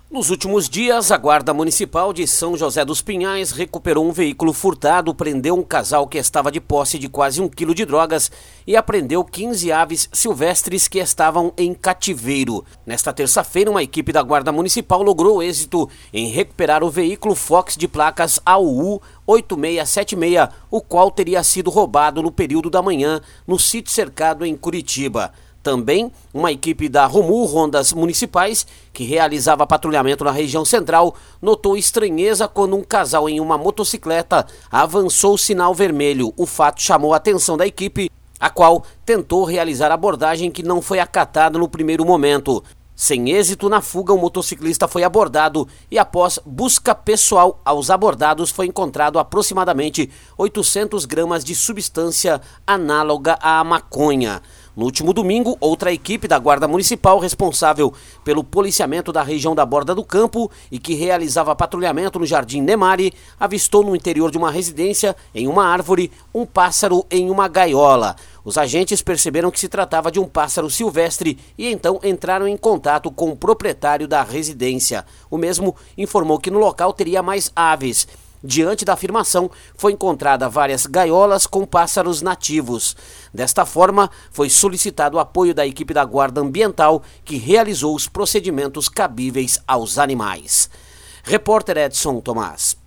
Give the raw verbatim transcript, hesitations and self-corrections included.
Nos últimos dias, a Guarda Municipal de São José dos Pinhais recuperou um veículo furtado, prendeu um casal que estava de posse de quase um quilo de drogas e apreendeu quinze aves silvestres que estavam em cativeiro. Nesta terça-feira, uma equipe da Guarda Municipal logrou êxito em recuperar o veículo Fox de placas A U U oito seis sete seis, o qual teria sido roubado no período da manhã no sítio cercado em Curitiba. Também uma equipe da Romu Rondas Municipais, que realizava patrulhamento na região central, notou estranheza quando um casal em uma motocicleta avançou o sinal vermelho. O fato chamou a atenção da equipe, a qual tentou realizar a abordagem que não foi acatada no primeiro momento. Sem êxito na fuga, o motociclista foi abordado e após busca pessoal aos abordados foi encontrado aproximadamente oitocentos gramas de substância análoga à maconha. No último domingo, outra equipe da Guarda Municipal responsável pelo policiamento da região da Borda do Campo e que realizava patrulhamento no Jardim Nemari, avistou no interior de uma residência, em uma árvore, um pássaro em uma gaiola. Os agentes perceberam que se tratava de um pássaro silvestre e então entraram em contato com o proprietário da residência. O mesmo informou que no local teria mais aves. Diante da afirmação, foi encontrada várias gaiolas com pássaros nativos. Desta forma, foi solicitado o apoio da equipe da Guarda Ambiental, que realizou os procedimentos cabíveis aos animais. Repórter Edson Tomás.